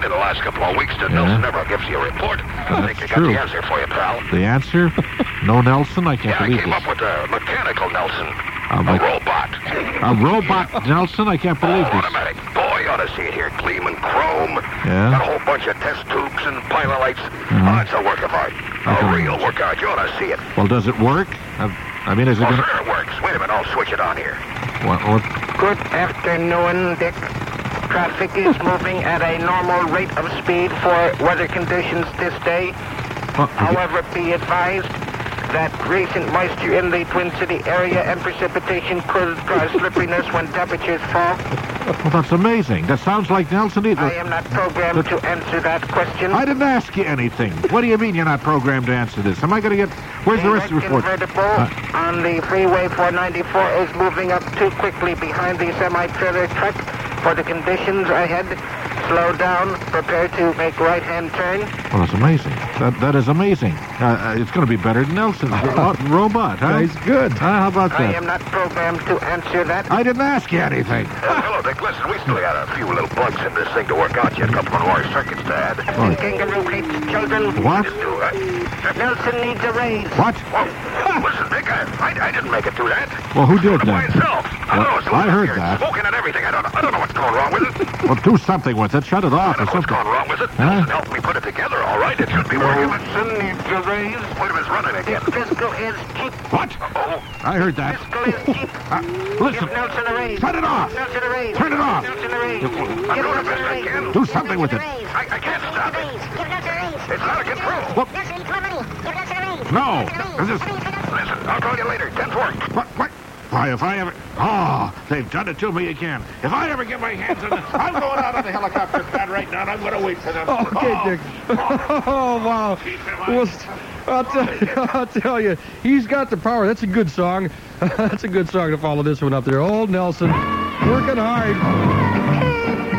rain in the last couple of weeks. Nelson never gives you a report. I think I got the answer for you, pal. The answer? No Nelson? I can't believe I came this. up with a mechanical Nelson. A robot. A robot Nelson? I can't believe this. Automatic. Boy, you ought to see it here. Gleaming chrome. Yeah? Got a whole bunch of test tubes and pilot lights. Oh, it's a work of art. A real work of art. You ought to see it. Well, does it work? I mean, is it going to... Sure it works. Wait a minute. I'll switch it on here. What? Good afternoon, Dick. Traffic is moving at a normal rate of speed for weather conditions this day. However, be advised that recent moisture in the Twin City area and precipitation could cause slipperiness when temperatures fall. Well, that's amazing. That sounds like Nelson. I am not programmed to answer that question. I didn't ask you anything. What do you mean you're not programmed to answer this? Am I going to get... Where's the rest of the report? Convertible on the Freeway 494 is moving up too quickly behind the semi-trailer truck for the conditions ahead. Slow down. Prepare to make right-hand turn. Well, that's amazing. That is amazing. It's going to be better than Nelson's robot, huh? He's good. How about that? I am not programmed to answer that. I didn't ask you anything. Hello, Dick. Listen, we still got a few little bugs in this thing to work out yet. A couple of more circuits to add. Oh. Kangaroo hates children. What? Nelson needs a raise. What? Well, listen, Dick, I didn't make it do that. Well, who did By then? itself. I heard that. Smoking and everything. I don't know what's going wrong with it. Well, do something with it. Shut it off or What's something. going wrong with it? Huh? Nelson helped me put it together, all right? It should be working. Nelson needs a raise. Wait a minute, it's running again. Fiscal is cheap. What? Oh, I heard that. Fiscal is cheap. Listen. Give Nelson a raise. Shut it off. Nelson a raise. Turn it off. Nelson a raise. I'm Give doing the Nelson best a I raise. can. Do something with it. I can't stop it. Give Nelson a raise. It's out of control. What? Nelson needs more money. Give Nelson a raise. No. Nelson a raise. Listen, I'll call you later. 10-4. What? Why, if I ever... Oh, they've done it to me again. If I ever get my hands on it, I'm going out on the helicopter pad right now, and I'm going to wait for them. Okay, Dick. Oh, wow. Well, I'll tell you, he's got the power. That's a good song. That's a good song to follow this one up there. Old Nelson, working hard.